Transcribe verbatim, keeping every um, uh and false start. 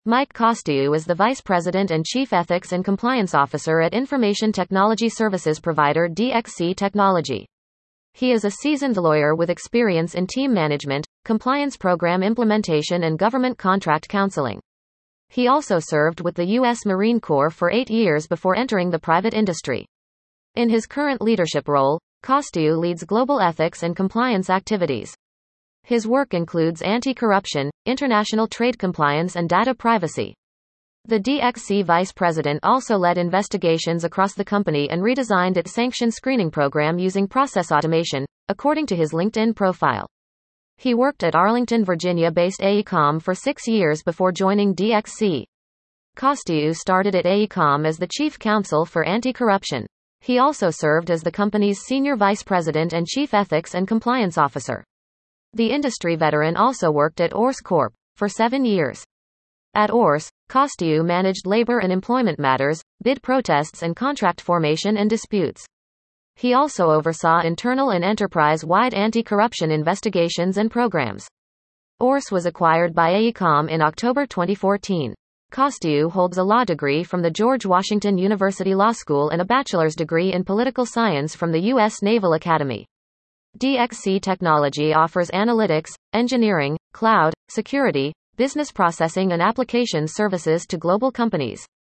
Mike Costiou is the Vice President and Chief Ethics and Compliance Officer at information technology services provider D X C Technology. He is a seasoned lawyer with experience in team management, compliance program implementation and government contract counseling. He also served with the U S Marine Corps for eight years before entering the private industry. In his current leadership role, Costiou leads global ethics and compliance activities. His work includes anti-corruption, international trade compliance and data privacy. The D X C vice president also led investigations across the company and redesigned its sanction screening program using process automation, according to his LinkedIn profile. He worked at Arlington, Virginia-based AECOM for six years before joining D X C. Costiou started at AECOM as the chief counsel for anti-corruption. He also served as the company's senior vice president and chief ethics and compliance officer. The industry veteran also worked at Ors Corp for seven years. At Ors, Costiou managed labor and employment matters, bid protests and contract formation and disputes. He also oversaw internal and enterprise-wide anti-corruption investigations and programs. Ors was acquired by AECOM in October twenty fourteen. Costiou holds a law degree from the George Washington University Law School and a bachelor's degree in political science from the U S Naval Academy. D X C Technology offers analytics, engineering, cloud, security, business processing and application services to global companies.